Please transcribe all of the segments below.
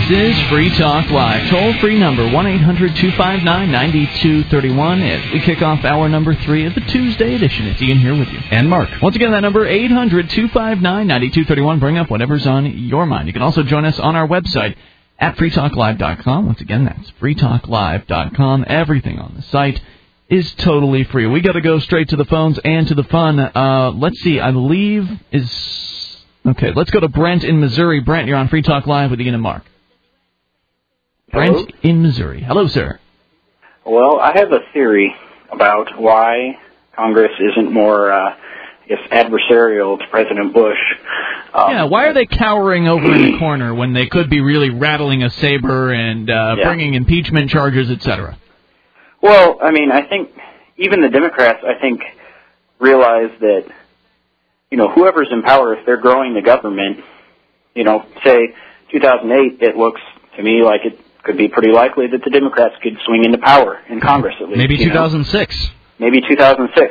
This is Free Talk Live. Toll-free number, 1-800-259-9231. As we kick off hour number 3 of the Tuesday edition. It's Ian here with you. And Mark. Once again, that number, 800-259-9231. Bring up whatever's on your mind. You can also join us on our website at freetalklive.com. Once again, that's freetalklive.com. Everything on the site is totally free. We got to go straight to the phones and to the fun. Let's see, I believe is... Okay, let's go to Brent in Missouri. Brent, you're on Free Talk Live with Ian and Mark. Hello? Brent in Missouri. Hello, sir. Well, I have a theory about why Congress isn't more, adversarial to President Bush. Why are they cowering over in the corner when they could be really rattling a saber and bringing impeachment charges, etc.? Well, I mean, I think even the Democrats, realize that, whoever's in power, if they're growing the government, say 2008, it looks to me like it could be pretty likely that the Democrats could swing into power in Congress at least. Maybe 2006. Maybe 2006.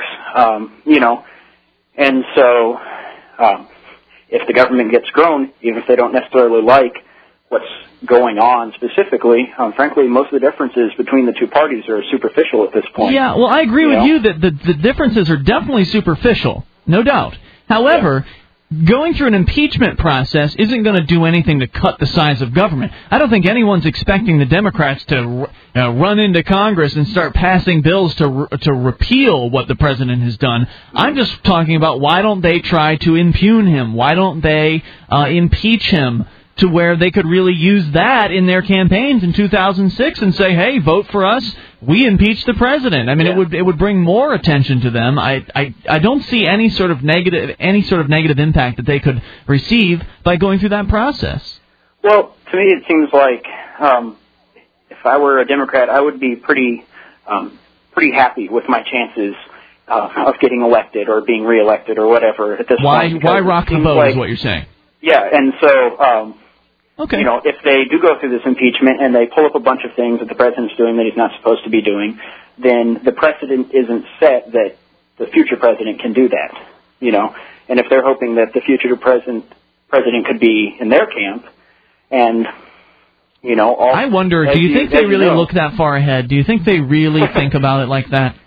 And so if the government gets grown, even if they don't necessarily like what's going on specifically, frankly, most of the differences between the two parties are superficial at this point. Yeah, well, I agree with you that the differences are definitely superficial, no doubt. However, going through an impeachment process isn't going to do anything to cut the size of government. I don't think anyone's expecting the Democrats to run into Congress and start passing bills to repeal what the president has done. I'm just talking about why don't they try to impugn him? Why don't they impeach him to where they could really use that in their campaigns in 2006 and say, hey, vote for us, we impeach the president. I mean, it would bring more attention to them. I don't see any sort of negative impact that they could receive by going through that process. Well, to me it seems like if I were a Democrat, I would be pretty happy with my chances of getting elected or being reelected or whatever at this point. Why rock the boat is what you're saying? Yeah, and so, okay. If they do go through this impeachment and they pull up a bunch of things that the president's doing that he's not supposed to be doing, then the precedent isn't set that the future president can do that, And if they're hoping that the future president could be in their camp and, I wonder, do you think they really look that far ahead? Do you think they really think about it like that?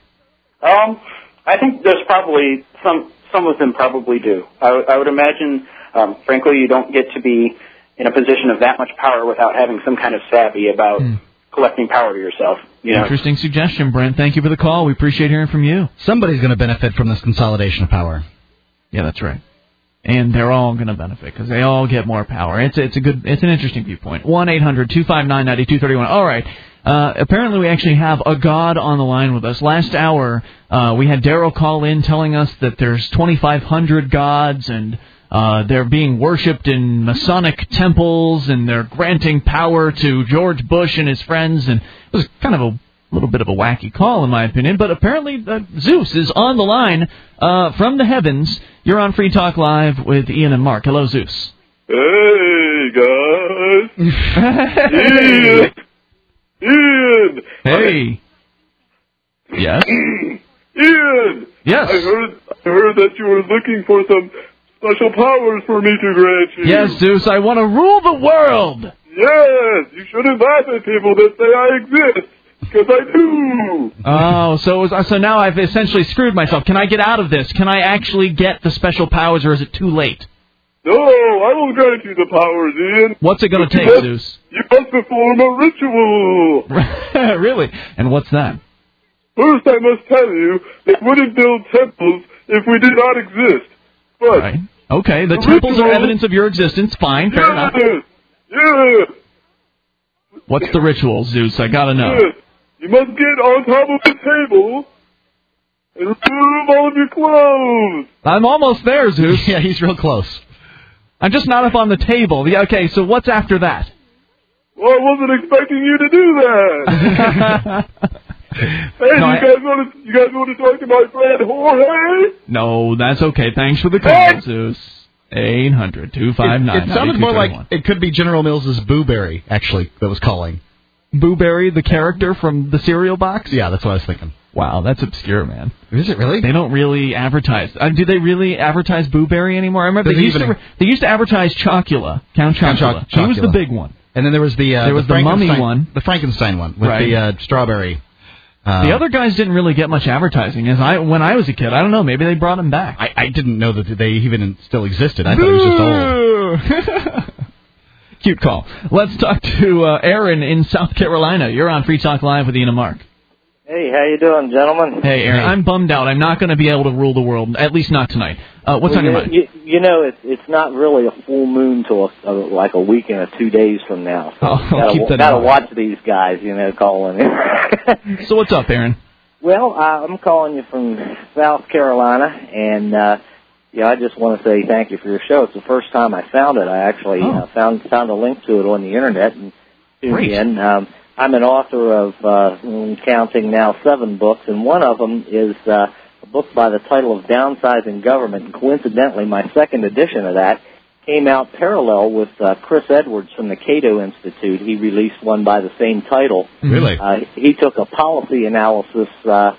I think there's probably some of them probably do. I would imagine... frankly, you don't get to be in a position of that much power without having some kind of savvy about collecting power to yourself. Interesting suggestion, Brent. Thank you for the call. We appreciate hearing from you. Somebody's going to benefit from this consolidation of power. Yeah, that's right. And they're all going to benefit because they all get more power. It's an interesting viewpoint. 1-800-259-9231. All right. Apparently we actually have a god on the line with us. Last hour, we had Daryl call in telling us that there's 2,500 gods and they're being worshipped in Masonic temples, and they're granting power to George Bush and his friends. And it was kind of a little bit of a wacky call, in my opinion. But apparently Zeus is on the line from the heavens. You're on Free Talk Live with Ian and Mark. Hello, Zeus. Hey, guys. Ian. Hey. Yes? Ian. Yes. I heard that you were looking for some special powers for me to grant you. Yes, Zeus, I want to rule the world. Yes, you shouldn't laugh at people that say I exist, because I do. Oh, so now I've essentially screwed myself. Can I get out of this? Can I actually get the special powers, or is it too late? No, I will grant you the powers, Ian. What's it going to take, Zeus? You must perform a ritual. Really? And what's that? First, I must tell you, they wouldn't build temples if we did not exist. But right. Okay, the temples are evidence of your existence. Fine, fair enough. Yes. What's the ritual, Zeus? I gotta know. Yes. You must get on top of the table and remove all of your clothes. I'm almost there, Zeus. Yeah, he's real close. I'm just not up on the table. Yeah, okay, so what's after that? Well, I wasn't expecting you to do that. Hey, No, you guys want to talk to my friend Jorge? No, that's okay. Thanks for the call, Zeus. 800-259-9231. It sounded more like it could be General Mills' Booberry, actually, that was calling. Booberry, the character from the cereal box? Yeah, that's what I was thinking. Wow, that's obscure, man. Is it really? They don't really advertise. Do they really advertise Booberry anymore? I remember they used to advertise Chocula, Count Chocula. He was the big one. And then there was the Mummy one, the Frankenstein one with the strawberry. The other guys didn't really get much advertising. When I was a kid, I don't know, maybe they brought them back. I didn't know that they even still existed. I thought it was just old. Cute call. Let's talk to Aaron in South Carolina. You're on Free Talk Live with Ian and Mark. Hey, how you doing, gentlemen? Hey, Aaron. I'm bummed out. I'm not going to be able to rule the world, at least not tonight. What's on your mind? You know, it's not really a full moon till like a week and 2 days from now. So gotta watch these guys, calling in. So what's up, Aaron? Well, I'm calling you from South Carolina, and I just want to say thank you for your show. It's the first time I found it. I actually found a link to it on the internet and tuned in. I'm an author of, counting now, 7 books, and one of them is a book by the title of Downsizing Government. And coincidentally, my second edition of that came out parallel with Chris Edwards from the Cato Institute. He released one by the same title. Really? He took a policy analysis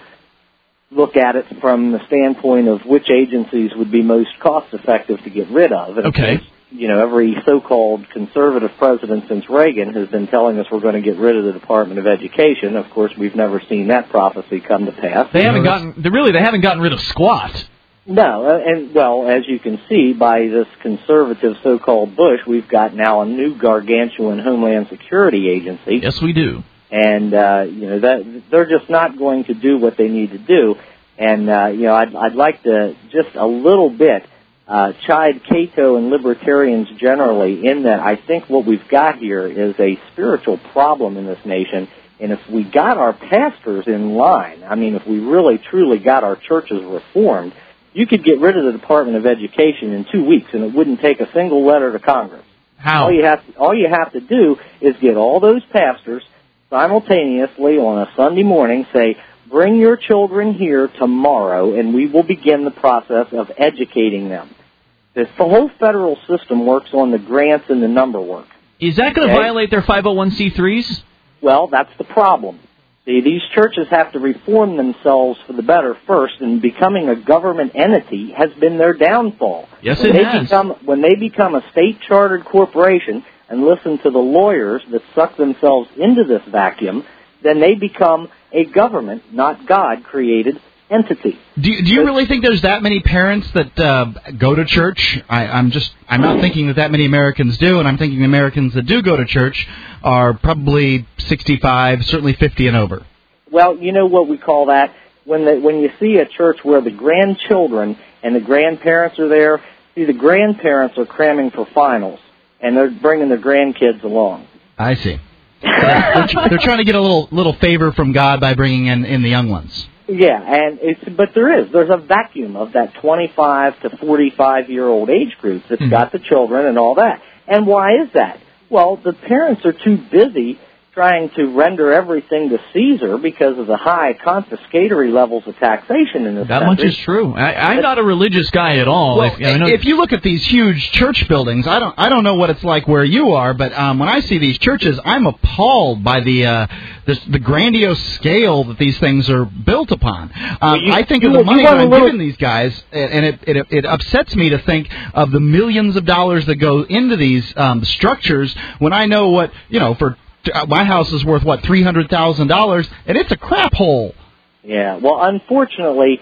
look at it from the standpoint of which agencies would be most cost-effective to get rid of. And okay. Every so-called conservative president since Reagan has been telling us we're going to get rid of the Department of Education. Of course, we've never seen that prophecy come to pass. They haven't gotten rid of squat. No, and as you can see by this conservative so-called Bush, we've got now a new gargantuan Homeland Security agency. Yes, we do. And that they're just not going to do what they need to do. And I'd like to just a little bit chide Cato and libertarians generally in that I think what we've got here is a spiritual problem in this nation, and if we got our pastors in line, if we really truly got our churches reformed, you could get rid of the Department of Education in 2 weeks, and it wouldn't take a single letter to Congress. How? All you have to do is get all those pastors simultaneously on a Sunday morning, say, bring your children here tomorrow, and we will begin the process of educating them. The whole federal system works on the grants and the number work. Is that going to violate their 501c3s? Well, that's the problem. See, these churches have to reform themselves for the better first, and becoming a government entity has been their downfall. Yes, it has. When they become a state-chartered corporation and listen to the lawyers that suck themselves into this vacuum, then they become a government, not God-created entity. Do you really think there's that many parents that go to church? I'm not thinking that many Americans do, and I'm thinking the Americans that do go to church are probably 65, certainly 50 and over. Well, you know what we call that? When you see a church where the grandchildren and the grandparents are there, see, the grandparents are cramming for finals, and they're bringing their grandkids along. I see. They're trying to get a little favor from God by bringing in the young ones. Yeah, but there's a vacuum of that 25 to 45-year-old age group that's got the children and all that. And why is that? Well, the parents are too busy trying to render everything to Caesar because of the high confiscatory levels of taxation in this country. That much is true. I'm not a religious guy at all. Well, if you look at these huge church buildings, I don't know what it's like where you are, but when I see these churches, I'm appalled by the grandiose scale that these things are built upon. I think of the money that I'm giving these guys, and it upsets me to think of the millions of dollars that go into these structures when I know what, for my house is worth, $300,000, and it's a crap hole. Yeah, well, unfortunately,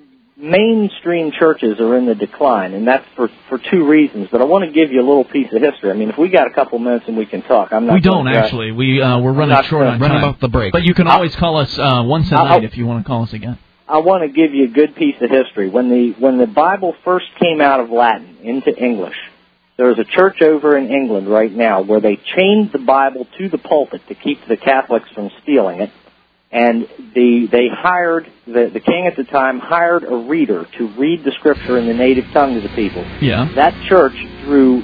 mainstream churches are in the decline, and that's for 2 reasons. But I want to give you a little piece of history. If we got a couple minutes and we can talk, I'm not. We don't actually. We're running short on time. Running about the break. But you can always call us once a night if you want to call us again. I want to give you a good piece of history. When the Bible first came out of Latin into English, there's a church over in England right now where they chained the Bible to the pulpit to keep the Catholics from stealing it. And they hired, the king at the time hired a reader to read the scripture in the native tongue to the people. Yeah. That church drew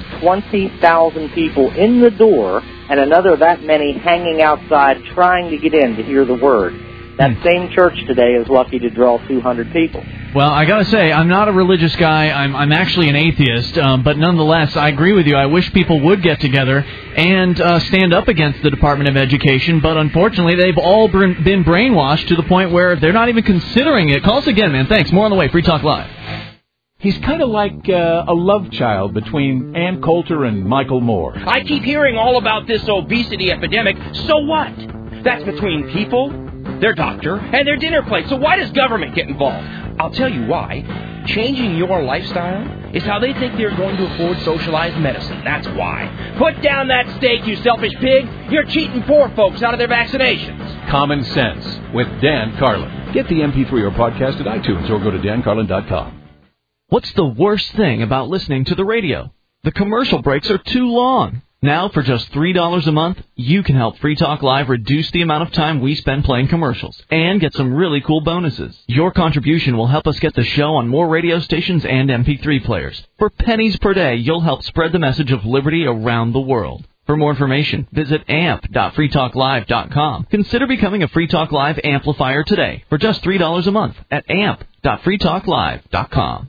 20,000 people in the door and another that many hanging outside trying to get in to hear the word. That same church today is lucky to draw 200 people. Well, I got to say, I'm not a religious guy. I'm actually an atheist. But nonetheless, I agree with you. I wish people would get together and stand up against the Department of Education. But unfortunately, they've all been brainwashed to the point where they're not even considering it. Call us again, man. Thanks. More on the way. Free Talk Live. He's kind of like a love child between Ann Coulter and Michael Moore. I keep hearing all about this obesity epidemic. So what? That's between people, their doctor, and their dinner plate. So why does government get involved? I'll tell you why. Changing your lifestyle is how they think they're going to afford socialized medicine. That's why. Put down that steak, you selfish pig. You're cheating poor folks out of their vaccinations. Common Sense with Dan Carlin. Get the MP3 or podcast at iTunes or go to dancarlin.com. What's the worst thing about listening to the radio? The commercial breaks are too long. Now, for just $3 a month, you can help Free Talk Live reduce the amount of time we spend playing commercials and get some really cool bonuses. Your contribution will help us get the show on more radio stations and MP3 players. For pennies per day, you'll help spread the message of liberty around the world. For more information, visit amp.freetalklive.com. Consider becoming a Free Talk Live amplifier today for just $3 a month at amp.freetalklive.com.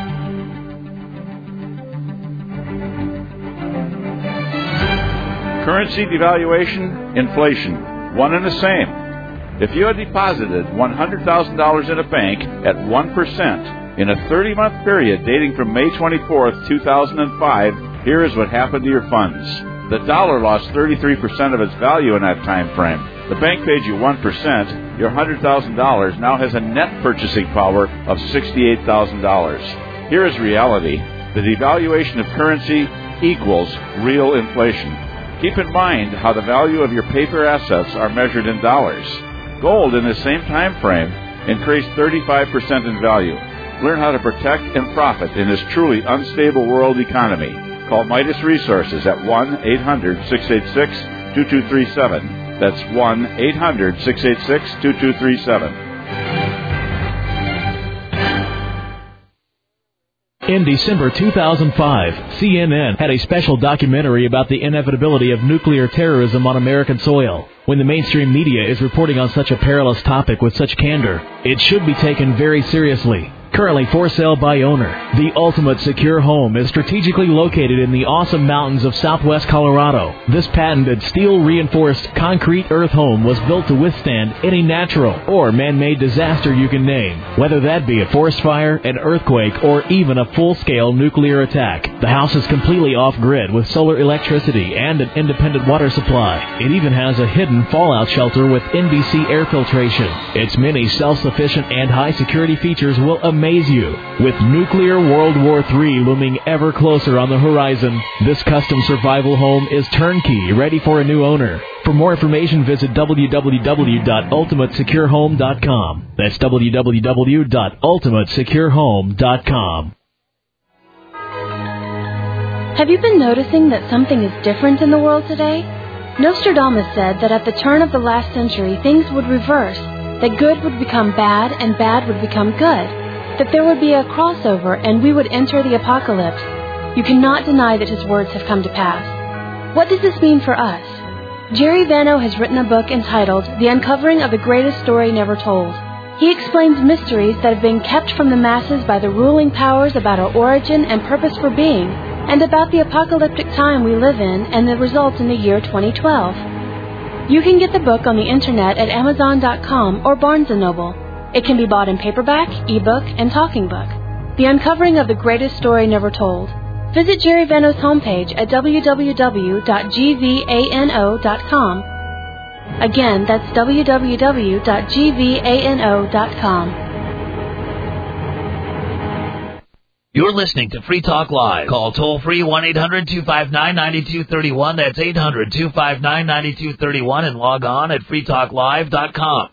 Currency devaluation, inflation, one and the same. If you had deposited $100,000 in a bank at 1% in a 30-month period dating from May 24th, 2005, here is what happened to your funds. The dollar lost 33% of its value in that time frame. The bank paid you 1%. Your $100,000 now has a net purchasing power of $68,000. Here is reality. The devaluation of currency equals real inflation. Keep in mind how the value of your paper assets are measured in dollars. Gold in the same time frame increased 35% in value. Learn how to protect and profit in this truly unstable world economy. Call Midas Resources at 1-800-686-2237. That's 1-800-686-2237. In December 2005, CNN had a special documentary about the inevitability of nuclear terrorism on American soil. When the mainstream media is reporting on such a perilous topic with such candor, it should be taken very seriously. Currently for sale by owner, the ultimate secure home is strategically located in the awesome mountains of southwest Colorado. This patented steel-reinforced concrete earth home was built to withstand any natural or man-made disaster you can name, whether that be a forest fire, an earthquake, or even a full-scale nuclear attack. The house is completely off-grid with solar electricity and an independent water supply. It even has a hidden fallout shelter with NBC air filtration. Its many self-sufficient and high-security features will amaze you. With nuclear World War III looming ever closer on the horizon, this custom survival home is turnkey, ready for a new owner. For more information, visit www.ultimatesecurehome.com. That's www.ultimatesecurehome.com. Have you been noticing that something is different in the world today? Nostradamus said that at the turn of the last century, things would reverse, that good would become bad and bad would become good, that there would be a crossover and we would enter the apocalypse. You cannot deny that his words have come to pass. What does this mean for us? Jerry Vano has written a book entitled The Uncovering of the Greatest Story Never Told. He explains mysteries that have been kept from the masses by the ruling powers about our origin and purpose for being, and about the apocalyptic time we live in and the results in the year 2012. You can get the book on the internet at Amazon.com or Barnes & Noble. It can be bought in paperback, ebook, and talking book. The Uncovering of the Greatest Story Never Told. Visit Jerry Vano's homepage at www.gvano.com. Again, that's www.gvano.com. You're listening to Free Talk Live. Call toll-free 1-800-259-9231. That's 800-259-9231 and log on at freetalklive.com.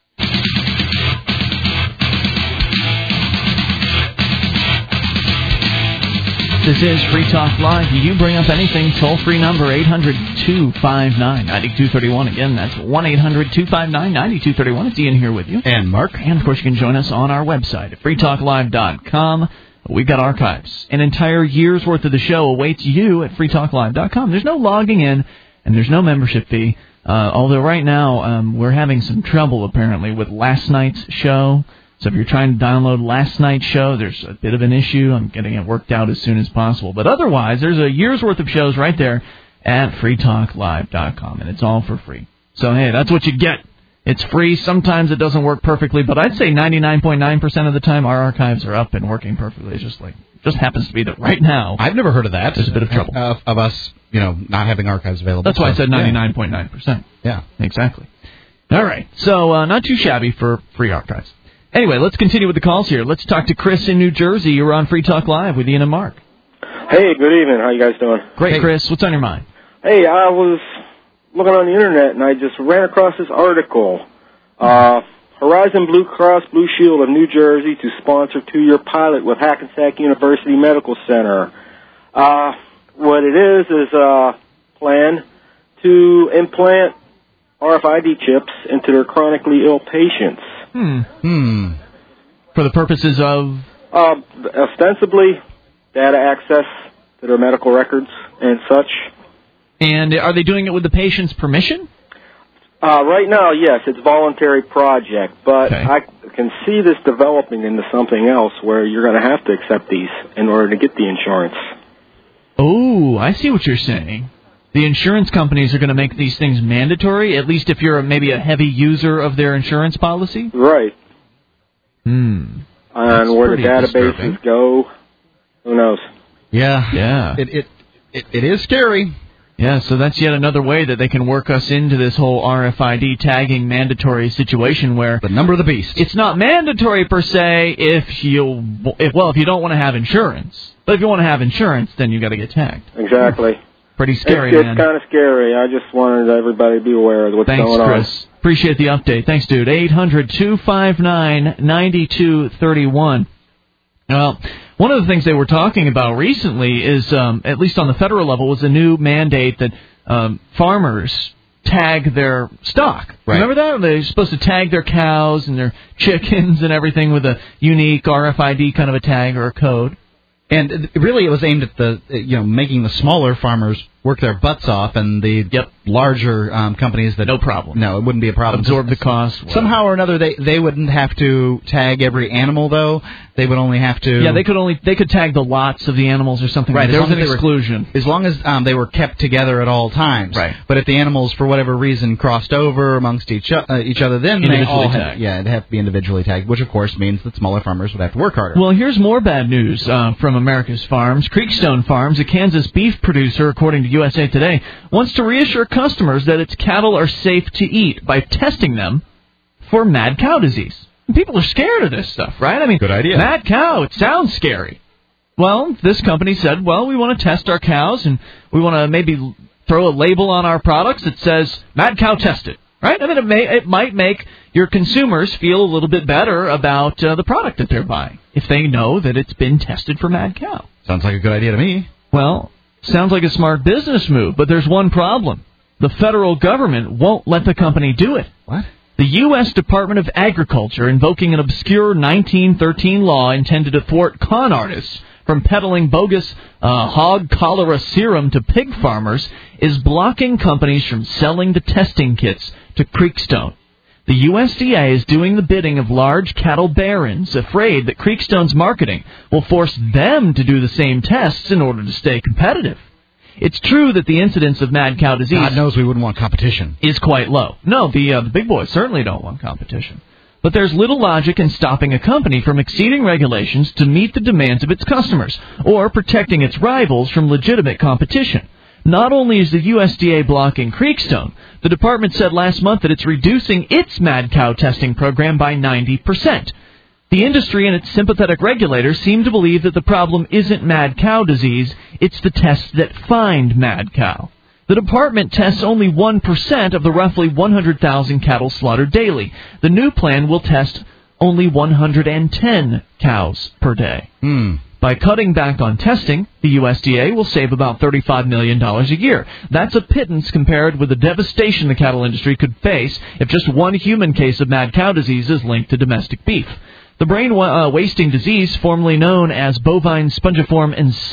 This is Free Talk Live. You bring up anything, toll-free number 800-259-9231. Again, that's 1-800-259-9231. It's Ian here with you. And Mark. And, of course, you can join us on our website at freetalklive.com. We've got archives. An entire year's worth of the show awaits you at freetalklive.com. There's no logging in, and there's no membership fee. Although right now we're having some trouble, apparently, with last night's show. So if you're trying to download last night's show, there's a bit of an issue. I'm getting it worked out as soon as possible. But otherwise, there's a year's worth of shows right there at freetalklive.com, and it's all for free. So, hey, that's what you get It's free. Sometimes it doesn't work perfectly, but I'd say 99.9% of the time our archives are up and working perfectly. It's just happens to be that right now. I've never heard of that. There's a bit of trouble. Of us, not having archives available. That's why I said 99.9%. Yeah. Exactly. All right. So not too shabby for free archives. Anyway, let's continue with the calls here. Let's talk to Chris in New Jersey. You're on Free Talk Live with Ian and Mark. Hey, good evening. How you guys doing? Great, hey. Chris. What's on your mind? Hey, I was looking on the Internet, and I just ran across this article. Horizon Blue Cross Blue Shield of New Jersey to sponsor 2-year pilot with Hackensack University Medical Center. What it is a plan to implant RFID chips into their chronically ill patients. For the purposes of? Ostensibly, data access to their medical records and such. And are they doing it with the patient's permission? Right now, yes, it's a voluntary project, but I can see this developing into something else where you're going to have to accept these in order to get the insurance. Oh, I see what you're saying. The insurance companies are going to make these things mandatory, at least if you're maybe a heavy user of their insurance policy? Right. And where the databases go, who knows? Yeah. It is scary. Yeah, so that's yet another way that they can work us into this whole RFID tagging mandatory situation where the number of the beast. It's not mandatory per se if you don't want to have insurance. But if you want to have insurance, then you got to get tagged. Exactly. Pretty scary, man. It's kind of scary. I just wanted everybody to be aware of what's going on. Thanks, Chris. Appreciate the update. Thanks, dude. 800-259-9231. Well, one of the things they were talking about recently is, at least on the federal level, was a new mandate that farmers tag their stock. Right. Remember that? They're supposed to tag their cows and their chickens and everything with a unique RFID kind of a tag or a code. And really, it was aimed at the making the smaller farmers work their butts off, and the larger companies that no problem. No, it wouldn't be a problem. Absorb the cost. Somehow or another, they wouldn't have to tag every animal though. They would only have to. Yeah, they could tag the lots of the animals or something. Right. There was an exclusion as long as they were kept together at all times. Right. But if the animals for whatever reason crossed over amongst each other, then they all tagged. Yeah, it'd have to be individually tagged, which of course means that smaller farmers would have to work harder. Well, here's more bad news from America's farms. Creekstone Farms, a Kansas beef producer, according to USA Today, wants to reassure customers that its cattle are safe to eat by testing them for mad cow disease. And people are scared of this stuff, right? I mean, good idea. Mad cow, it sounds scary. Well, this company said, we want to test our cows, and we want to maybe throw a label on our products that says, mad cow tested. Right? I mean, it might make your consumers feel a little bit better about the product that they're buying if they know that it's been tested for mad cow. Sounds like a good idea to me. Well, sounds like a smart business move, but there's one problem. The federal government won't let the company do it. What? The U.S. Department of Agriculture, invoking an obscure 1913 law intended to thwart con artists from peddling bogus hog cholera serum to pig farmers, is blocking companies from selling the testing kits to Creekstone. The USDA is doing the bidding of large cattle barons, afraid that Creekstone's marketing will force them to do the same tests in order to stay competitive. It's true that the incidence of mad cow disease... God knows we wouldn't want competition. ...is quite low. No, the big boys certainly don't want competition. But there's little logic in stopping a company from exceeding regulations to meet the demands of its customers, or protecting its rivals from legitimate competition. Not only is the USDA blocking Creekstone, the department said last month that it's reducing its mad cow testing program by 90%. The industry and its sympathetic regulators seem to believe that the problem isn't mad cow disease, it's the tests that find mad cow. The department tests only 1% of the roughly 100,000 cattle slaughtered daily. The new plan will test only 110 cows per day. By cutting back on testing, the USDA will save about $35 million a year. That's a pittance compared with the devastation the cattle industry could face if just one human case of mad cow disease is linked to domestic beef. The brain-wasting disease, formerly known as bovine spongiform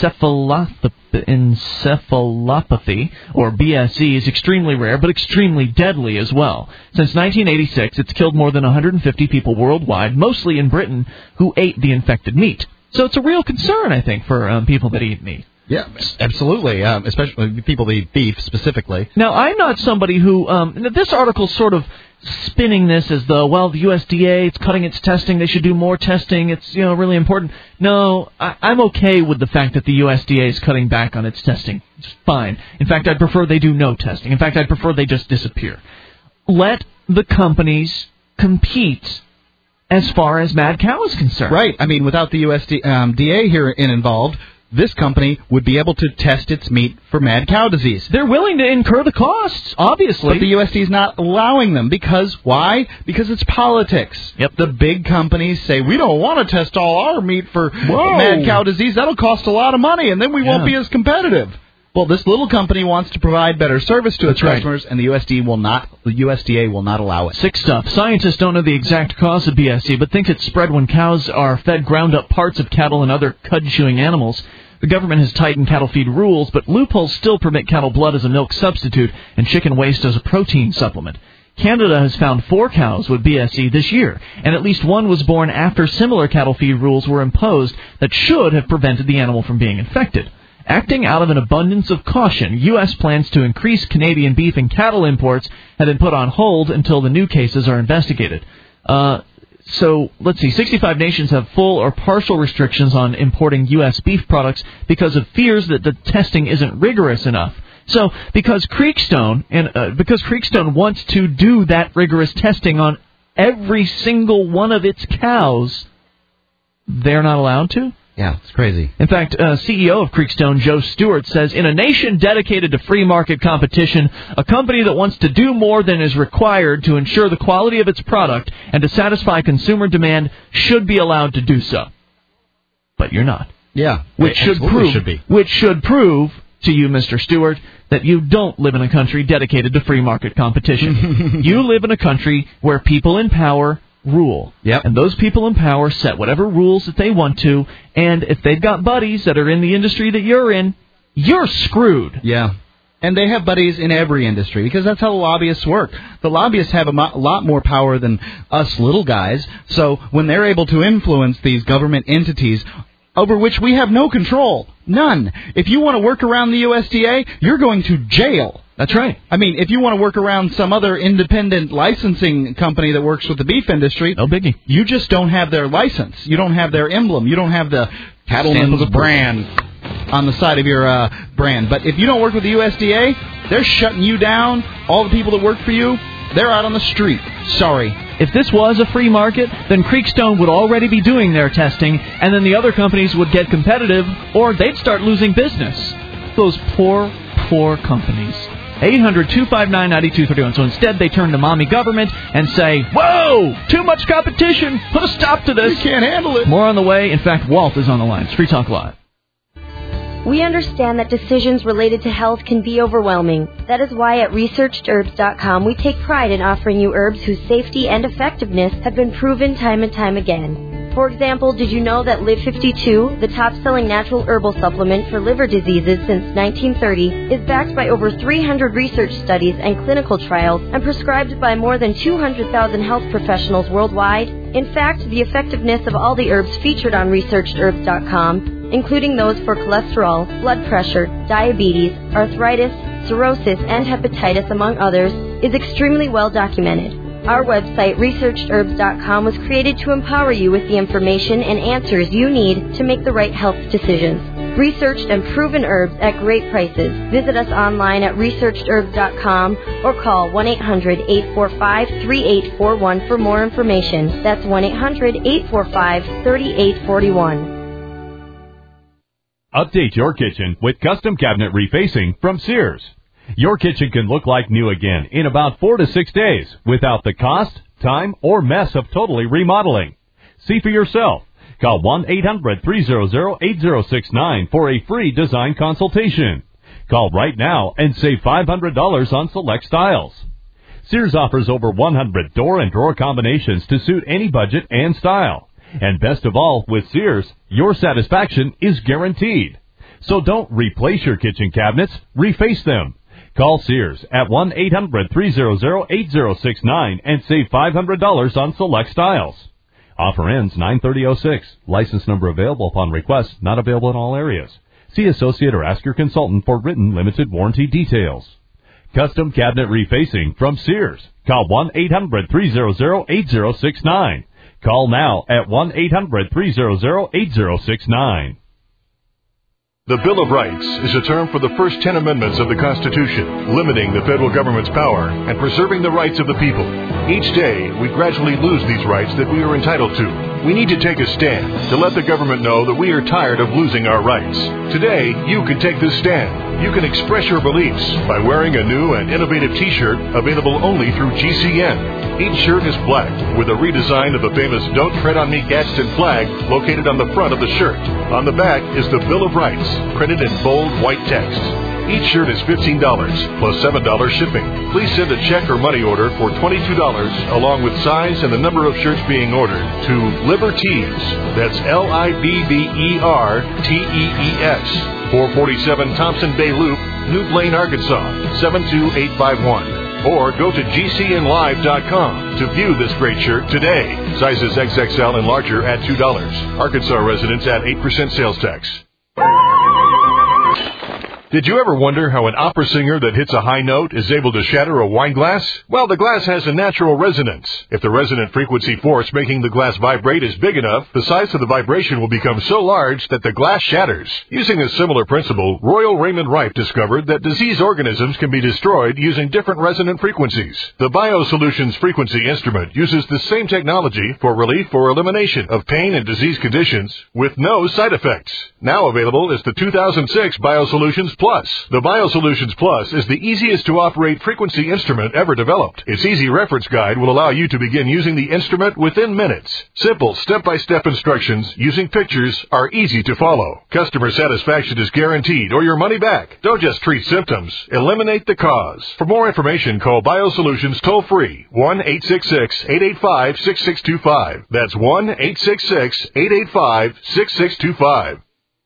encephalopathy, or BSE, is extremely rare but extremely deadly as well. Since 1986, it's killed more than 150 people worldwide, mostly in Britain, who ate the infected meat. So it's a real concern, I think, for people that eat meat. Yeah, absolutely, especially people that eat beef specifically. Now, I'm not somebody who... this article sort of spinning this as though, well, the USDA, it's cutting its testing, they should do more testing, it's really important. No, I'm okay with the fact that the USDA is cutting back on its testing. It's fine. In fact, I'd prefer they do no testing. In fact, I'd prefer they just disappear. Let the companies compete as far as Mad Cow is concerned. Right. I mean, without the USDA here involved, this company would be able to test its meat for mad cow disease. They're willing to incur the costs, obviously. But the USDA is not allowing them. Because why? Because it's politics. Yep. The big companies say, we don't want to test all our meat for mad cow disease. That'll cost a lot of money, and then we won't be as competitive. Well, this little company wants to provide better service to its customers, and the USDA will not allow it. Sick stuff. Scientists don't know the exact cause of BSE, but think it's spread when cows are fed ground-up parts of cattle and other cud-chewing animals. The government has tightened cattle feed rules, but loopholes still permit cattle blood as a milk substitute and chicken waste as a protein supplement. Canada has found 4 cows with BSE this year, and at least one was born after similar cattle feed rules were imposed that should have prevented the animal from being infected. Acting out of an abundance of caution, U.S. plans to increase Canadian beef and cattle imports have been put on hold until the new cases are investigated. So, let's see, 65 nations have full or partial restrictions on importing U.S. beef products because of fears that the testing isn't rigorous enough. So, because Creekstone wants to do that rigorous testing on every single one of its cows, they're not allowed to? Yeah, it's crazy. In fact, CEO of Creekstone, Joe Stewart, says, in a nation dedicated to free market competition, a company that wants to do more than is required to ensure the quality of its product and to satisfy consumer demand should be allowed to do so. But you're not. Yeah, which should prove to you, Mr. Stewart, that you don't live in a country dedicated to free market competition. You live in a country where people in power rule. Yep. And those people in power set whatever rules that they want to, and if they've got buddies that are in the industry that you're in, you're screwed. Yeah. And they have buddies in every industry, because that's how the lobbyists work. The lobbyists have a lot more power than us little guys, so when they're able to influence these government entities over which we have no control, none. If you want to work around the USDA, you're going to jail. That's right. I mean, if you want to work around some other independent licensing company that works with the beef industry, no biggie. You just don't have their license. You don't have their emblem. You don't have the cattleman's brand on the side of your brand. But if you don't work with the USDA, they're shutting you down. All the people that work for you, they're out on the street. Sorry. If this was a free market, then Creekstone would already be doing their testing, and then the other companies would get competitive, or they'd start losing business. Those poor companies. 800-259-9231. So instead, they turn to mommy government and say, whoa, too much competition. Put a stop to this. We can't handle it. More on the way. In fact, Walt is on the line. It's Free Talk Live. We understand that decisions related to health can be overwhelming. That is why at ResearchedHerbs.com we take pride in offering you herbs whose safety and effectiveness have been proven time and time again. For example, did you know that Live 52, the top-selling natural herbal supplement for liver diseases since 1930, is backed by over 300 research studies and clinical trials and prescribed by more than 200,000 health professionals worldwide? In fact, the effectiveness of all the herbs featured on ResearchedHerbs.com, including those for cholesterol, blood pressure, diabetes, arthritis, cirrhosis, and hepatitis, among others, is extremely well documented. Our website, ResearchedHerbs.com, was created to empower you with the information and answers you need to make the right health decisions. Researched and proven herbs at great prices. Visit us online at ResearchedHerbs.com or call 1-800-845-3841 for more information. That's 1-800-845-3841. Update your kitchen with custom cabinet refacing from Sears. Your kitchen can look like new again in about 4 to 6 days without the cost, time, or mess of totally remodeling. See for yourself. Call 1-800-300-8069 for a free design consultation. Call right now and save $500 on select styles. Sears offers over 100 door and drawer combinations to suit any budget and style. And best of all, with Sears, your satisfaction is guaranteed. So don't replace your kitchen cabinets, reface them. Call Sears at 1-800-300-8069 and save $500 on select styles. Offer ends 9/30/06. License number available upon request, not available in all areas. See associate or ask your consultant for written limited warranty details. Custom cabinet refacing from Sears. Call 1-800-300-8069. Call now at 1-800-300-8069. The Bill of Rights is a term for the first 10 amendments of the Constitution, limiting the federal government's power and preserving the rights of the people. Each day, we gradually lose these rights that we are entitled to. We need to take a stand to let the government know that we are tired of losing our rights. Today, you can take this stand. You can express your beliefs by wearing a new and innovative T-shirt available only through GCN. Each shirt is black with a redesign of the famous Don't Tread on Me Gadsden flag located on the front of the shirt. On the back is the Bill of Rights, printed in bold white text. Each shirt is $15 plus $7 shipping. Please send a check or money order for $22 along with size and the number of shirts being ordered to Libertees. That's LIBBERTEES. 447 Thompson Bay Loop, New Blaine, Arkansas, 72851. Or go to GCNlive.com to view this great shirt today. Sizes XXL and larger at $2. Arkansas residents at 8% sales tax. Did you ever wonder how an opera singer that hits a high note is able to shatter a wine glass? Well, the glass has a natural resonance. If the resonant frequency force making the glass vibrate is big enough, the size of the vibration will become so large that the glass shatters. Using a similar principle, Royal Raymond Rife discovered that disease organisms can be destroyed using different resonant frequencies. The BioSolutions frequency instrument uses the same technology for relief or elimination of pain and disease conditions with no side effects. Now available is the 2006 BioSolutions Plus. The BioSolutions Plus is the easiest to operate frequency instrument ever developed. Its easy reference guide will allow you to begin using the instrument within minutes. Simple step-by-step instructions using pictures are easy to follow. Customer satisfaction is guaranteed or your money back. Don't just treat symptoms, eliminate the cause. For more information, call BioSolutions toll-free 1-866-885-6625. That's 1-866-885-6625.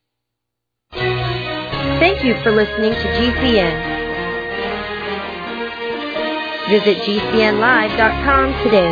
Thank you for listening to GCN. Visit GCNlive.com today.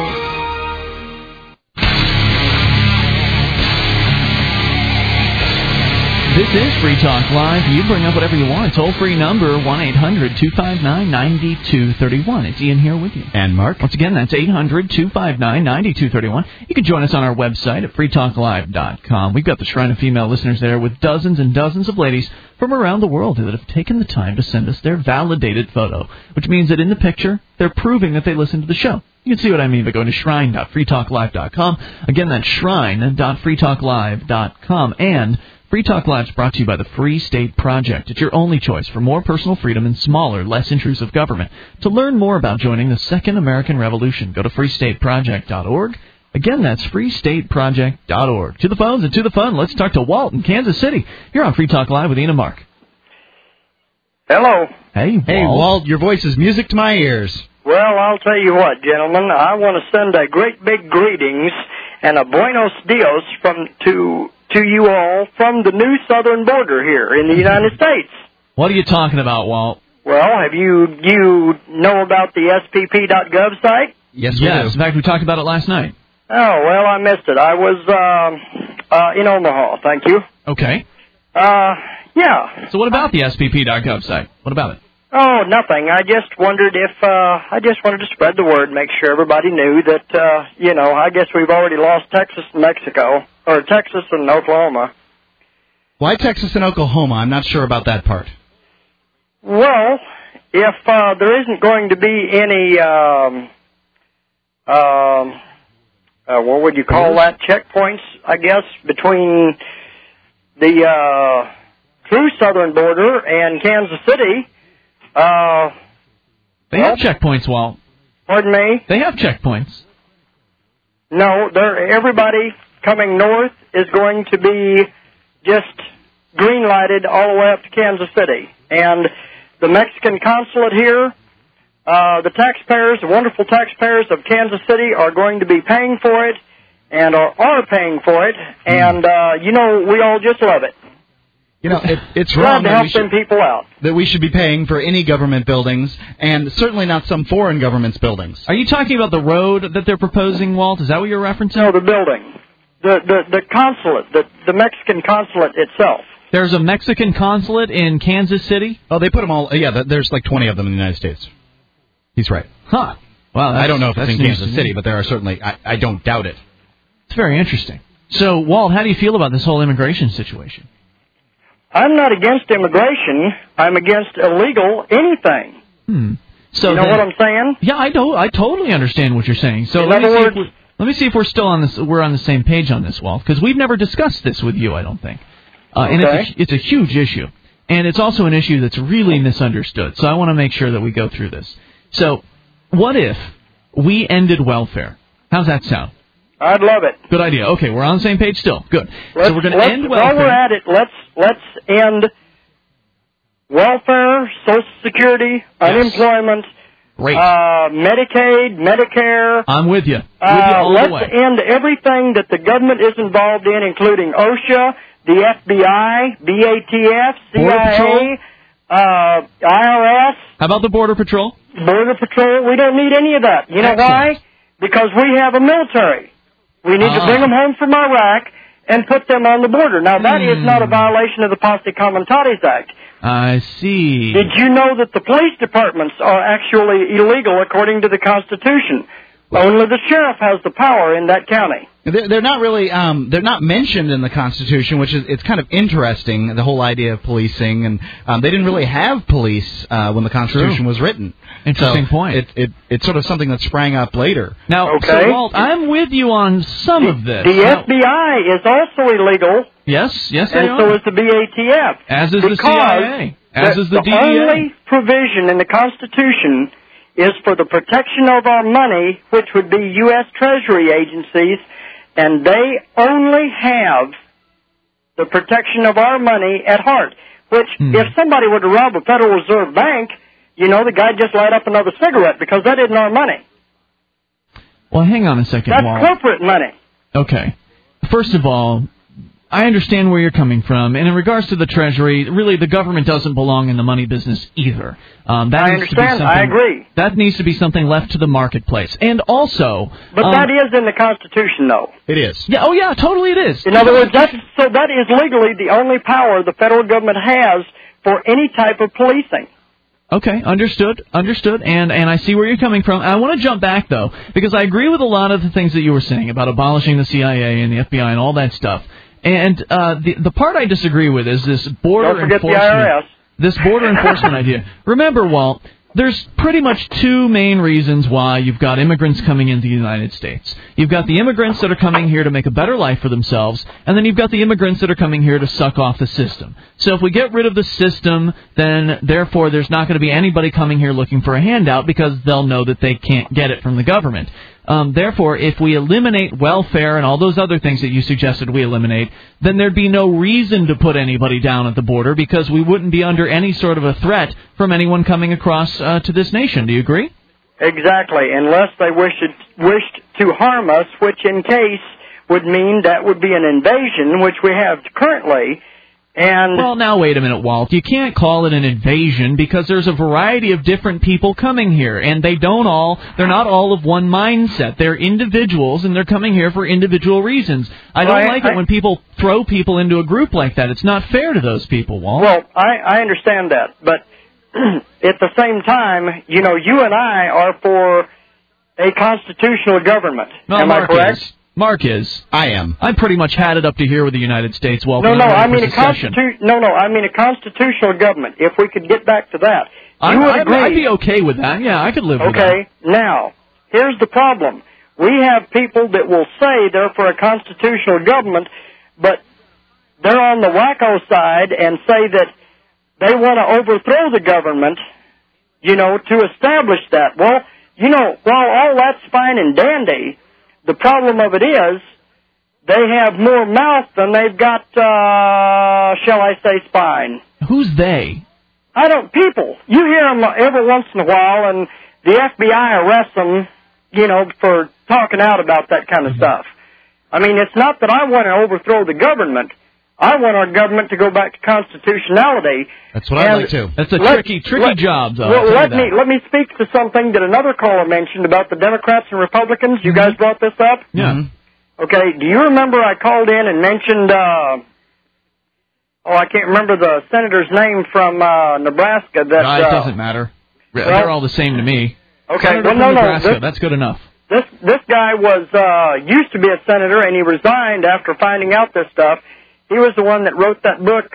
This is Free Talk Live. You bring up whatever you want. Toll-free number, 1-800-259-9231. It's Ian here with you. And Mark. Once again, that's 800-259-9231. You can join us on our website at freetalklive.com. We've got the Shrine of Female listeners there with dozens and dozens of ladies from around the world that have taken the time to send us their validated photo, which means that in the picture, they're proving that they listen to the show. You can see what I mean by going to shrine.freetalklive.com. Again, that's shrine.freetalklive.com. And Free Talk Live is brought to you by the Free State Project. It's your only choice for more personal freedom and smaller, less intrusive government. To learn more about joining the Second American Revolution, go to freestateproject.org. Again, that's freestateproject.org. To the phones and to the fun, let's talk to Walt in Kansas City. You're on Free Talk Live with Ian and Mark. Hello. Hey, Walt. Hey, Walt, your voice is music to my ears. Well, I'll tell you what, gentlemen. I want to send a great big greetings and a buenos dias to you all from the new southern border here in the United States. What are you talking about, Walt? Well, have you know about the SPP.gov site? Yes, we do. In fact, we talked about it last night. Oh, well, I missed it. I was in Omaha, thank you. Okay. Yeah. So what about the SPP.gov site? What about it? Oh, nothing. I just wondered if, I just wanted to spread the word, make sure everybody knew that, I guess we've already lost Texas and Mexico, or Texas and Oklahoma. Why Texas and Oklahoma? I'm not sure about that part. Well, if there isn't going to be any, what would you call that, checkpoints, I guess, between the true southern border and Kansas City, they have checkpoints, Walt. Pardon me? They have checkpoints. No, everybody coming north is going to be just green-lighted all the way up to Kansas City. And the Mexican consulate here, the taxpayers, the wonderful taxpayers of Kansas City are going to be paying for it and are paying for it. And, we all just love it. It's wrong to help them people out. That we should be paying for any government buildings, and certainly not some foreign government's buildings. Are you talking about the road that they're proposing, Walt? Is that what you're referencing? No, the building. The consulate, the Mexican consulate itself. There's a Mexican consulate in Kansas City? Oh, they put them all... Yeah, there's like 20 of them in the United States. He's right. Huh. Well, I don't know if it's in Kansas City, but there are certainly... I don't doubt it. It's very interesting. So, Walt, how do you feel about this whole immigration situation? I'm not against immigration. I'm against illegal anything. So you know what I'm saying? Yeah, I know. I totally understand what you're saying. So let me see if we're still on this. We're on the same page on this, Walt, because we've never discussed this with you. I don't think. And it's a huge issue, and it's also an issue that's really misunderstood. So I want to make sure that we go through this. So, what if we ended welfare? How's that sound? I'd love it. Good idea. Okay, we're on the same page still. Good. So we're going to end welfare. While we're at it, let's end welfare, Social Security, unemployment, Medicaid, Medicare. I'm with you. Let's end everything that the government is involved in, including OSHA, the FBI, BATF, CIA, IRS. How about the Border Patrol? Border Patrol. We don't need any of that. You know why? Because we have a military. We need to bring them home from Iraq and put them on the border. Now, that is not a violation of the Posse Comitatus Act. I see. Did you know that the police departments are actually illegal according to the Constitution? Only the sheriff has the power in that county. They're not really, they're not mentioned in the Constitution, which is, it's kind of interesting, the whole idea of policing, and they didn't really have police when the Constitution was written. Interesting point. It's sort of something that sprang up later. Now, so Walt, I'm with you on some of this. The FBI is also illegal. Yes, they are. And so is the BATF. As is the CIA. As is the DEA. The only provision in the Constitution is for the protection of our money, which would be U.S. Treasury agencies, and they only have the protection of our money at heart, which if somebody were to rob a Federal Reserve Bank, you know, the guy just light up another cigarette because that isn't our money. Well, hang on a second, That's Walt. corporate money. Okay. First of all, I understand where you're coming from. And in regards to the Treasury, really the government doesn't belong in the money business either. I understand. I agree. That needs to be something left to the marketplace. And also... But that is in the Constitution, though. It is. Yeah. Oh, yeah, totally it is. In other words, that is legally the only power the federal government has for any type of policing. Okay, understood, and I see where you're coming from. I want to jump back, though, because I agree with a lot of the things that you were saying about abolishing the CIA and the FBI and all that stuff. And the part I disagree with is this border enforcement. Don't forget the IRS. This border enforcement idea. Remember, Walt, there's pretty much two main reasons why you've got immigrants coming into the United States. You've got the immigrants that are coming here to make a better life for themselves, and then you've got the immigrants that are coming here to suck off the system. So if we get rid of the system, then therefore there's not going to be anybody coming here looking for a handout because they'll know that they can't get it from the government. Therefore, if we eliminate welfare and all those other things that you suggested we eliminate, then there'd be no reason to put anybody down at the border because we wouldn't be under any sort of a threat from anyone coming across to this nation. Do you agree? Exactly, unless they wished to harm us, which in case would mean that would be an invasion, which we have currently. And well, now wait a minute, Walt. You can't call it an invasion because there's a variety of different people coming here, and they're not all of one mindset. They're individuals, and they're coming here for individual reasons. I don't like it when people throw people into a group like that. It's not fair to those people, Walt. Well, I understand that, but at the same time, you know, you and I are for a constitutional government. Am I correct? Mark is. I am. I pretty much had it up to here with the United States. Well, I mean a constitutional government. If we could get back to that, I'd be okay with that. Yeah, I could live with that. Okay. Now, here's the problem: we have people that will say they're for a constitutional government, but they're on the wacko side and say that they want to overthrow the government, you know, to establish that. Well, you know, while all that's fine and dandy, the problem of it is they have more mouth than they've got, shall I say, spine. Who's they? People. You hear them every once in a while, and the FBI arrests them, you know, for talking out about that kind of stuff. I mean, it's not that I want to overthrow the government. I want our government to go back to constitutionality. That's what I like too. That's a tricky job, though. Well, let me speak to something that another caller mentioned about the Democrats and Republicans. You guys brought this up? Yeah. Okay, do you remember I called in and mentioned I can't remember the senator's name from Nebraska. That it doesn't matter. They're all the same to me. Okay, Senator from Nebraska, that's good enough. This guy was used to be a senator, and he resigned after finding out this stuff. He was the one that wrote that book.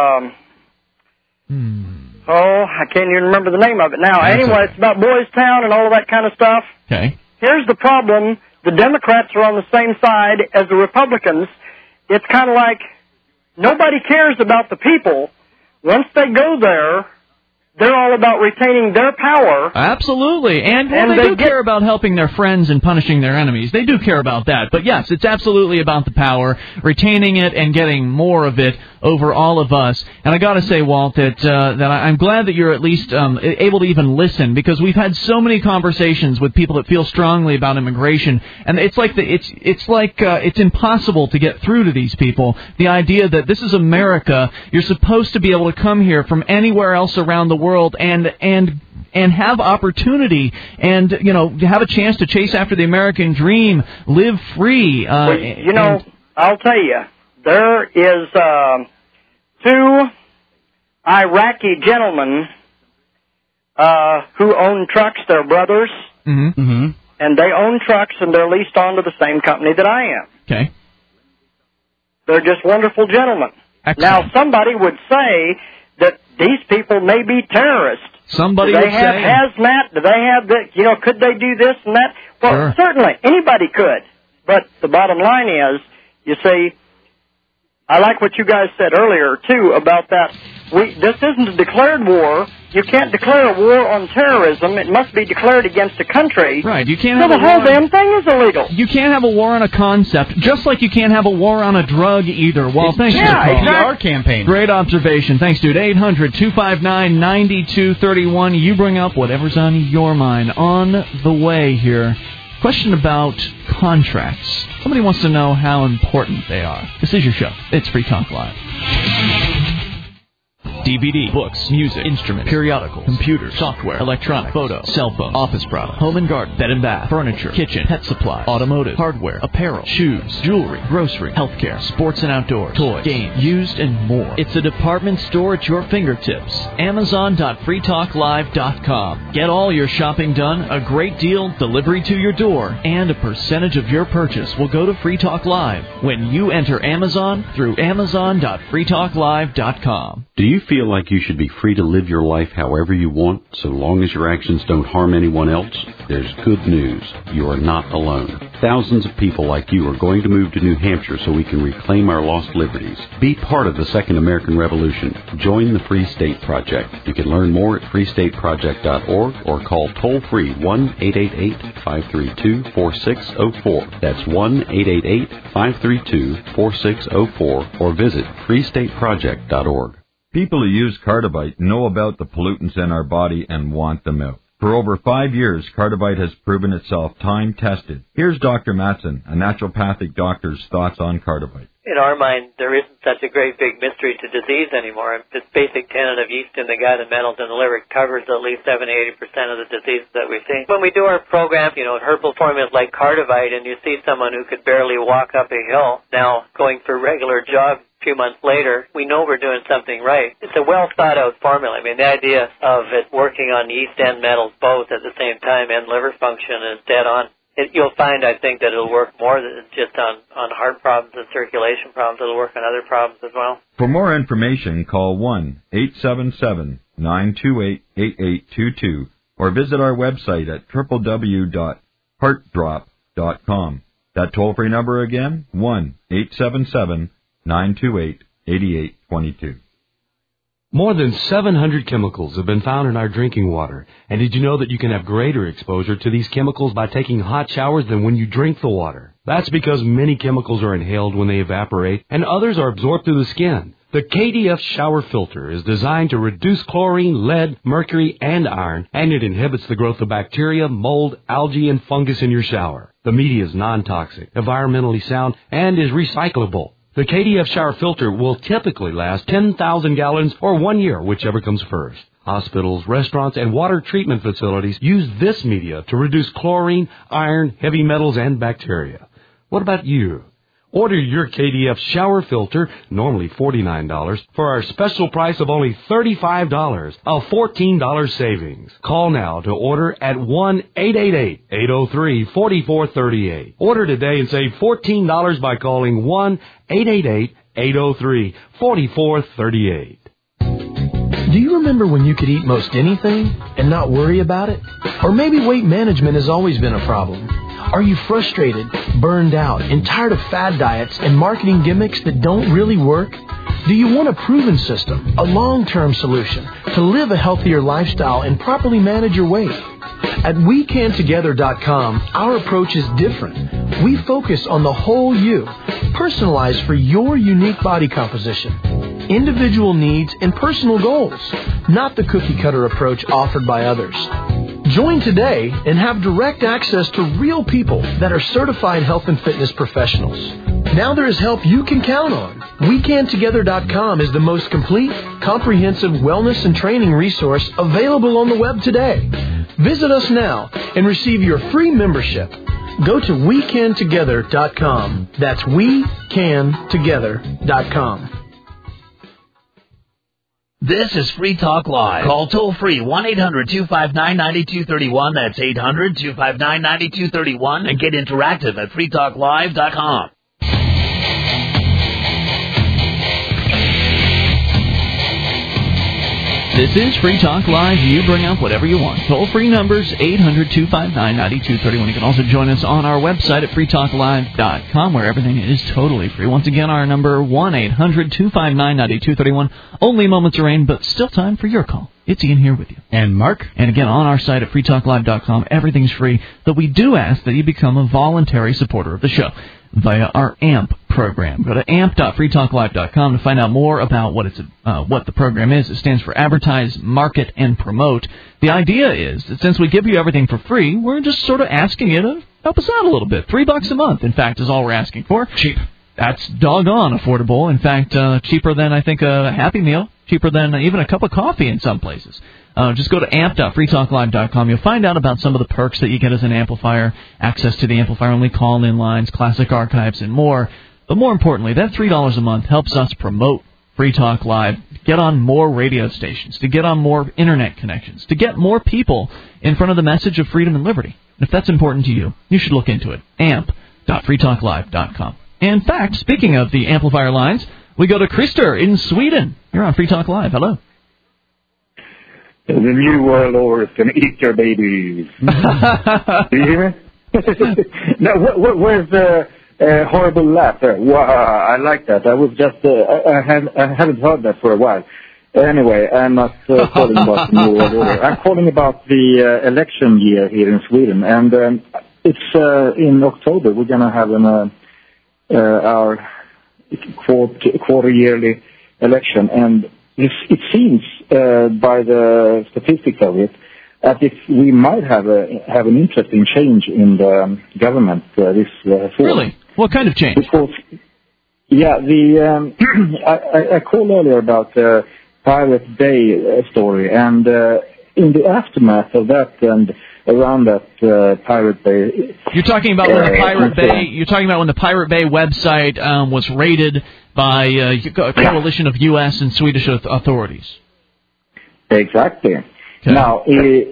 I can't even remember the name of it now. Anyway, it's about Boys Town and all of that kind of stuff. Okay. Here's the problem. The Democrats are on the same side as the Republicans. It's kind of like nobody cares about the people. Once they go there, they're all about retaining their power. Absolutely. And they do care about helping their friends and punishing their enemies. They do care about that. But, yes, it's absolutely about the power, retaining it and getting more of it over all of us. And I got to say, Walt, that I'm glad that you're at least able to even listen, because we've had so many conversations with people that feel strongly about immigration, and it's impossible to get through to these people. The idea that this is America, you're supposed to be able to come here from anywhere else around the world and have opportunity and, have a chance to chase after the American dream, live free. I'll tell you, there is 2 Iraqi gentlemen who own trucks. They're brothers, and they own trucks, and they're leased onto the same company that I am. Okay. They're just wonderful gentlemen. Excellent. Now, somebody would say that these people may be terrorists. Somebody would say. Do they have hazmat? Do they have could they do this and that? Well, sure. Certainly, anybody could. But the bottom line is, you see, I like what you guys said earlier, too, about that. This isn't a declared war. You can't declare a war on terrorism. It must be declared against a country. Right. You can't so have the whole damn thing is illegal. You can't have a war on a concept, just like you can't have a war on a drug either. Well, thanks for the call. Exactly. Our campaign. Great observation. Thanks, dude. 800-259-9231. You bring up whatever's on your mind. On the way here, question about contracts. Somebody wants to know how important they are. This is your show. It's Free Talk Live. DVD, books, music, instruments, periodicals, computers, software, electronic, photo, cell phone, office product, home and garden, bed and bath, furniture, kitchen, pet supply, automotive, hardware, apparel, shoes, jewelry, grocery, healthcare, sports and outdoors, toys, games, used, and more. It's a department store at your fingertips. Amazon.freetalklive.com. Get all your shopping done, a great deal, delivery to your door, and a percentage of your purchase will go to Free Talk Live when you enter Amazon through Amazon.freetalklive.com. Do you feel like you should be free to live your life however you want, so long as your actions don't harm anyone else? There's good news. You are not alone. Thousands of people like you are going to move to New Hampshire so we can reclaim our lost liberties. Be part of the Second American Revolution. Join the Free State Project. You can learn more at freestateproject.org or call toll-free 1-888-532-4604. That's 1-888-532-4604 or visit freestateproject.org. People who use Cardivite know about the pollutants in our body and want them out. For over 5 years, Cardivite has proven itself time-tested. Here's Dr. Matson, a naturopathic doctor's thoughts on Cardivite. In our mind, there isn't such a great big mystery to disease anymore. This basic tenet of yeast in the gut and metals in the liver covers at least 70-80% of the diseases that we see. When we do our program, herbal formulas like Cardivite, and you see someone who could barely walk up a hill now going for regular jogs, a few months later, we know we're doing something right. It's a well-thought-out formula. I mean, the idea of it working on yeast and metals both at the same time and liver function is dead on. You'll find, I think, that it'll work more than just on heart problems and circulation problems. It'll work on other problems as well. For more information, call 1-877-928-8822 or visit our website at www.heartdrop.com. That toll-free number again, 1-877-928-8822. More than 700 chemicals have been found in our drinking water. And did you know that you can have greater exposure to these chemicals by taking hot showers than when you drink the water? That's because many chemicals are inhaled when they evaporate, and others are absorbed through the skin. The KDF shower filter is designed to reduce chlorine, lead, mercury, and iron, and it inhibits the growth of bacteria, mold, algae, and fungus in your shower. The media is non-toxic, environmentally sound, and is recyclable. The KDF shower filter will typically last 10,000 gallons or 1 year, whichever comes first. Hospitals, restaurants, and water treatment facilities use this media to reduce chlorine, iron, heavy metals, and bacteria. What about you? Order your KDF shower filter, normally $49, for our special price of only $35, a $14 savings. Call now to order at 1-888-803-4438. Order today and save $14 by calling 1-888-803-4438. Do you remember when you could eat most anything and not worry about it? Or maybe weight management has always been a problem. Are you frustrated, burned out, and tired of fad diets and marketing gimmicks that don't really work? Do you want a proven system, a long-term solution to live a healthier lifestyle and properly manage your weight? At WeCanTogether.com, our approach is different. We focus on the whole you, personalized for your unique body composition, individual needs, and personal goals, not the cookie-cutter approach offered by others. Join today and have direct access to real people that are certified health and fitness professionals. Now there is help you can count on. WeCanTogether.com is the most complete, comprehensive wellness and training resource available on the web today. Visit us now and receive your free membership. Go to WeCanTogether.com. That's WeCanTogether.com. This is Free Talk Live. Call toll-free 1-800-259-9231. That's 800-259-9231. And get interactive at freetalklive.com. This is Free Talk Live. You bring up whatever you want. Toll-free numbers, 800-259-9231. You can also join us on our website at freetalklive.com, where everything is totally free. Once again, our number, 1-800-259-9231. Only moments of rain, but still time for your call. It's Ian here with you. And Mark. And again, on our site at freetalklive.com, everything's free, though we do ask that you become a voluntary supporter of the show via our AMP program. Go to amp.freetalklive.com to find out more about what the program is. It stands for Advertise, Market, and Promote. The idea is that since we give you everything for free, we're just sort of asking you to help us out a little bit. $3 a month, in fact, is all we're asking for. Cheap. That's doggone affordable. In fact, cheaper than, I think, a Happy Meal, cheaper than even a cup of coffee in some places. Just go to amp.freetalklive.com. You'll find out about some of the perks that you get as an amplifier, access to the amplifier-only call-in lines, classic archives, and more. But more importantly, that $3 a month helps us promote Free Talk Live, get on more radio stations, to get on more Internet connections, to get more people in front of the message of freedom and liberty. And if that's important to you, you should look into it. amp.freetalklive.com. In fact, speaking of the amplifier lines, we go to Christer in Sweden. You're on Free Talk Live. Hello. The new world order is going to eat your babies. Do you hear me? No, where's the horrible laugh there? Wow, I like that. I was just, I haven't heard that for a while. Anyway, I'm not calling about the new world order. I'm calling about the election year here in Sweden. And it's in October. We're going to have our quarter-yearly election. And it seems, by the statistics of it, as if we might have an interesting change in the government this fall. Really? What kind of change? Because, yeah, I called earlier about the Pirate Bay story, and in the aftermath of that and around that Pirate Bay. You're talking about when the Pirate Bay. You're talking about when the Pirate Bay website was raided by a coalition of U.S. and Swedish authorities. Exactly. Okay. Now,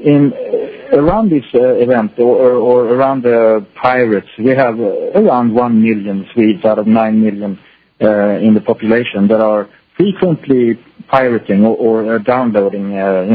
around this event or around the pirates, we have around 1 million Swedes out of 9 million in the population that are frequently pirating or downloading,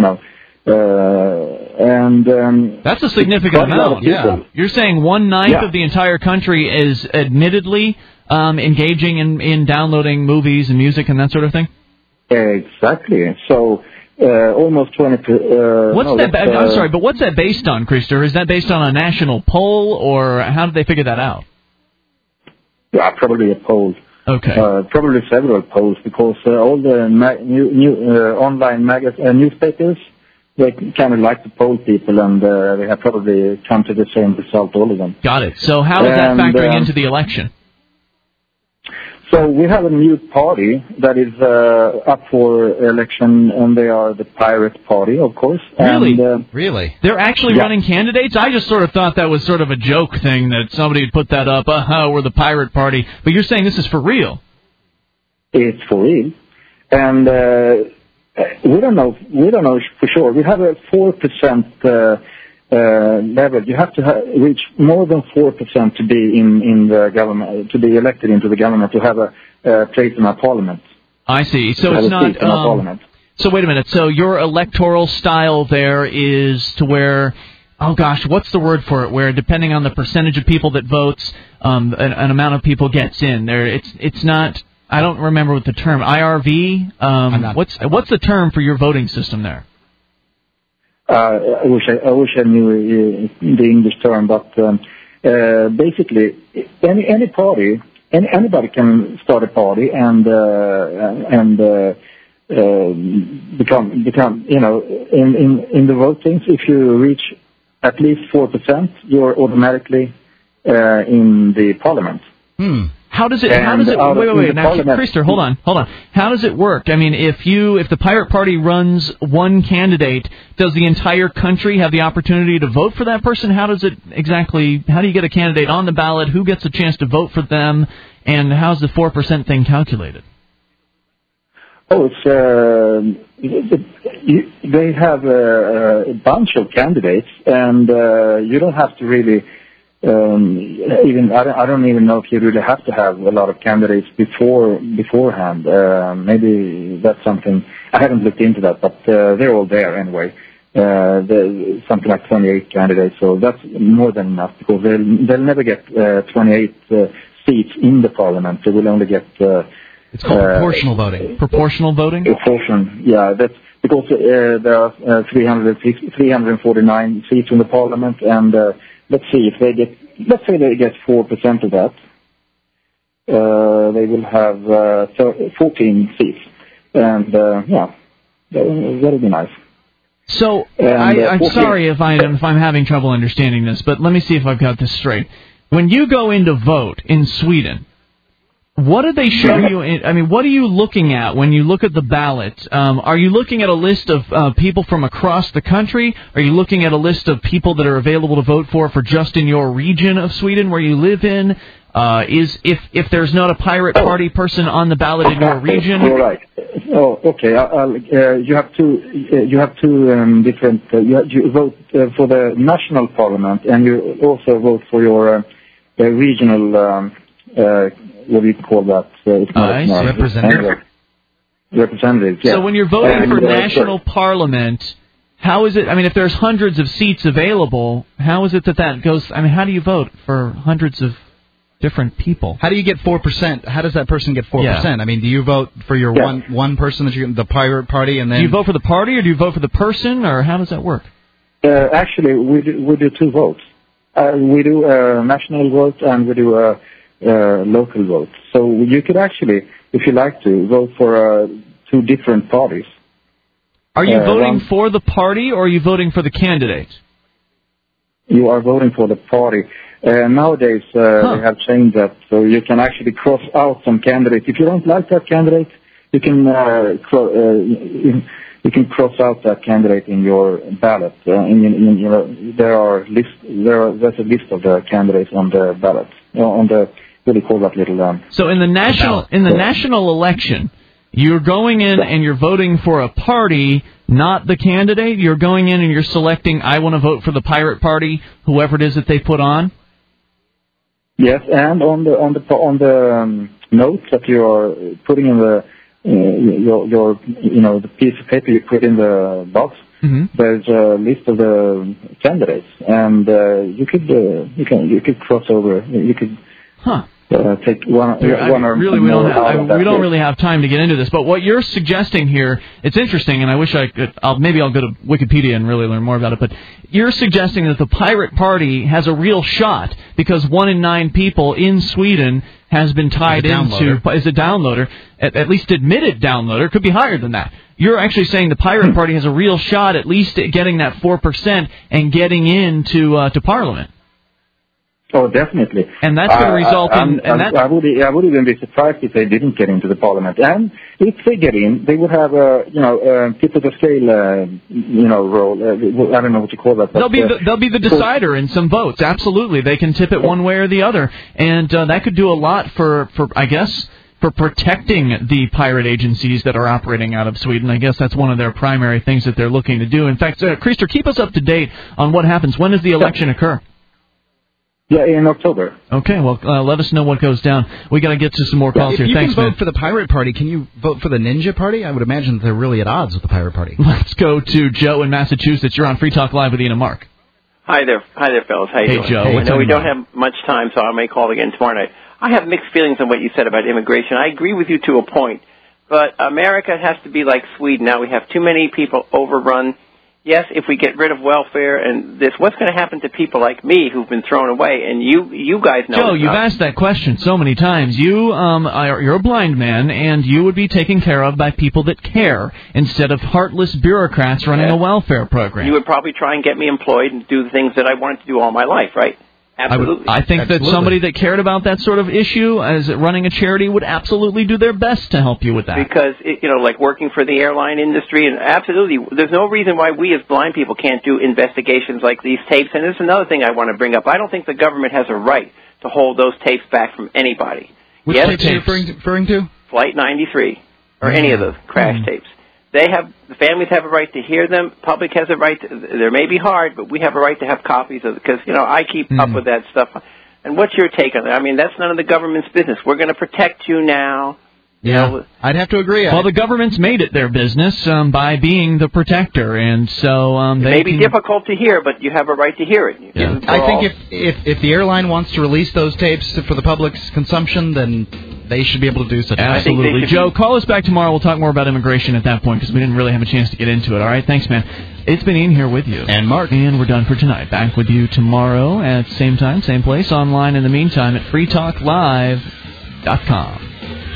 that's a significant amount. Yeah, you're saying 1/9 of the entire country is admittedly engaging in downloading movies and music and that sort of thing. Exactly. So almost 20%. What's that? I'm sorry, but what's that based on, Christer? Is that based on a national poll, or how did they figure that out? Yeah, probably a poll. Okay. Probably several polls, because all the online newspapers, they kind of like to poll people, and they have probably come to the same result, all of them. Got it. So how is that factoring into the election? So we have a new party that is up for election, and they are the Pirate Party, of course. Really? And, Really? They're actually running candidates? I just sort of thought that was sort of a joke thing that somebody had put that up. We're the Pirate Party. But you're saying this is for real? It's for real. And we don't know for sure. We have a 4% level. You have to reach more than 4% to be in the government, to be elected into the government, to have a place in our parliament. I see. So it's not. So wait a minute. So your electoral style there is to where, oh gosh, what's the word for it? Where depending on the percentage of people that votes, an amount of people gets in. There, it's not. I don't remember what the term IRV. What's the term for your voting system there? I wish I knew the English term, but basically, any party, anybody can start a party and become. You know, in the votings, if you reach at least 4%, you're automatically in the parliament. How does it? Wait. Now, Krister, hold on. How does it work? I mean, if the Pirate Party runs one candidate, does the entire country have the opportunity to vote for that person? How do you get a candidate on the ballot? Who gets a chance to vote for them? And how's the 4% thing calculated? Oh, they have a bunch of candidates, and you don't have to really. I don't even know if you really have to have a lot of candidates beforehand. Maybe that's something I haven't looked into that, but they're all there anyway. Something like 28 candidates, so that's more than enough because they'll never get 28 seats in the parliament. They will only get. It's called proportional voting. Proportional voting. Proportion, yeah. That's because there are 349 seats in the parliament, and let's see if they get 4% of that. They will have 14 seats, and that'll be nice. So I'm sorry if I'm having trouble understanding this, but let me see if I've got this straight. When you go in to vote in Sweden, what do they show you? I mean, what are you looking at when you look at the ballot? Are you looking at a list of people from across the country? Are you looking at a list of people that are available to vote for just in your region of Sweden where you live in? If there's not a Pirate Party person on the ballot in your region? All right. Oh, okay. You have two different. You vote for the national parliament, and you also vote for your regional. What do you call that? Representatives. Yeah. So when you're voting for national parliament, how is it? I mean, if there's hundreds of seats available, how is it that goes? I mean, how do you vote for hundreds of different people? How do you get 4%? How does that person get 4%? Yeah. I mean, do you vote for your one person that you're the Pirate Party, and then do you vote for the party, or do you vote for the person, or how does that work? Actually, we do two votes. We do a national vote, and we do a local vote. So you could actually, if you like to, vote for two different parties. Are you voting for the party, or are you voting for the candidate? You are voting for the party. Nowadays, they have changed that, so you can actually cross out some candidates. If you don't like that candidate, you can cross out that candidate in your ballot. There's a list of the candidates on the ballot. On the what do you call that little? So in the national election, you're going in and you're voting for a party, not the candidate. You're going in and you're selecting. I want to vote for the Pirate Party, whoever it is that they put on. Yes, and on the notes that you are putting in the the piece of paper you put in the box. Mm-hmm. There's a list of the candidates, and you could cross over. You could take one or really we don't really have time to get into this. But what you're suggesting here, it's interesting, and I wish I could. Maybe I'll go to Wikipedia and really learn more about it. But you're suggesting that the Pirate Party has a real shot because 1 in 9 people in Sweden has been tied into is a downloader, at least admitted downloader. Could be higher than that. You're actually saying the Pirate Party has a real shot at least at getting that 4% and getting into to Parliament. Oh, definitely. And that's going to result in... I would even be surprised if they didn't get into the parliament. And if they get in, they would have a, tip of the scale, role. I don't know what you call that. They'll be the decider in some votes. Absolutely. They can tip it one way or the other. And that could do a lot for I guess, for protecting the pirate agencies that are operating out of Sweden. I guess that's one of their primary things that they're looking to do. In fact, Krister, keep us up to date on what happens. When does the election occur? Yeah, in October. Okay, well, let us know what goes down. We got to get to some more calls here. If you Thanks, can vote man. for the Pirate Party, can you vote for the Ninja Party? I would imagine they're really at odds with the Pirate Party. Let's go to Joe in Massachusetts. You're on Free Talk Live with Ian and Mark. Hi there, fellas. How you doing? Joe. I know we don't have much time, so I may call again tomorrow night. I have mixed feelings on what you said about immigration. I agree with you to a point, but America has to be like Sweden. Now we have too many people overrun. Yes, if we get rid of welfare and this, what's going to happen to people like me who've been thrown away? And you guys know. Joe, you've asked that question so many times. You're a blind man, and you would be taken care of by people that care instead of heartless bureaucrats running a welfare program. You would probably try and get me employed and do the things that I wanted to do all my life, right? Absolutely. I think that somebody that cared about that sort of issue as running a charity would absolutely do their best to help you with that. Because, like working for the airline industry, and absolutely, there's no reason why we as blind people can't do investigations like these tapes. And there's another thing I want to bring up. I don't think the government has a right to hold those tapes back from anybody. Which tapes are you referring to? Flight 93, or any of those crash tapes. The families have a right to hear them. Public has a right to, they may be hard, but we have a right to have copies of it, because, I keep up with that stuff. And what's your take on that? I mean, that's none of the government's business. We're going to protect you now. Yeah, I'd have to agree. Well, the government's made it their business by being the protector, and so it may be difficult to hear, but you have a right to hear it. Yeah. I think if the airline wants to release those tapes for the public's consumption, then they should be able to do so. Absolutely. Joe, call us back tomorrow. We'll talk more about immigration at that point, because we didn't really have a chance to get into it. All right? Thanks, man. It's been Ian here with you. And Mark. And we're done for tonight. Back with you tomorrow at same time, same place, online in the meantime at freetalklive.com.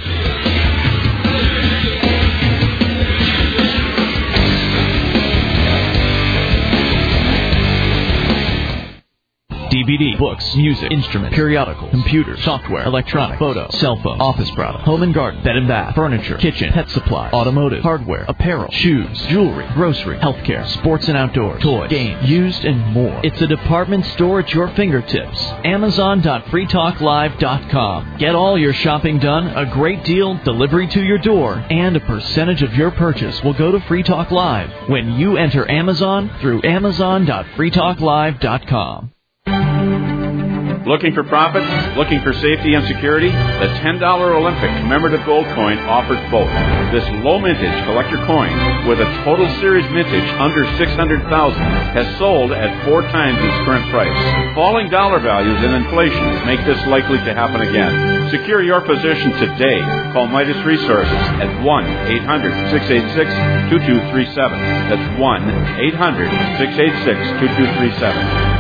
DVD, books, music, instrument, periodical, computer, software, electronic, photo, cell phone, office product, home and garden, bed and bath, furniture, kitchen, pet supply, automotive, hardware, apparel, shoes, jewelry, grocery, healthcare, sports and outdoor, toys, games, used, and more. It's a department store at your fingertips. Amazon.freetalklive.com. Get all your shopping done, a great deal, delivery to your door, and a percentage of your purchase will go to Free Talk Live when you enter Amazon through Amazon.freetalklive.com. Looking for profit? Looking for safety and security? The $10 Olympic commemorative gold coin offers both. This low mintage collector coin, with a total series mintage under $600,000, has sold at 4 times its current price. Falling dollar values and inflation make this likely to happen again. Secure your position today. Call Midas Resources at 1-800-686-2237. That's 1-800-686-2237.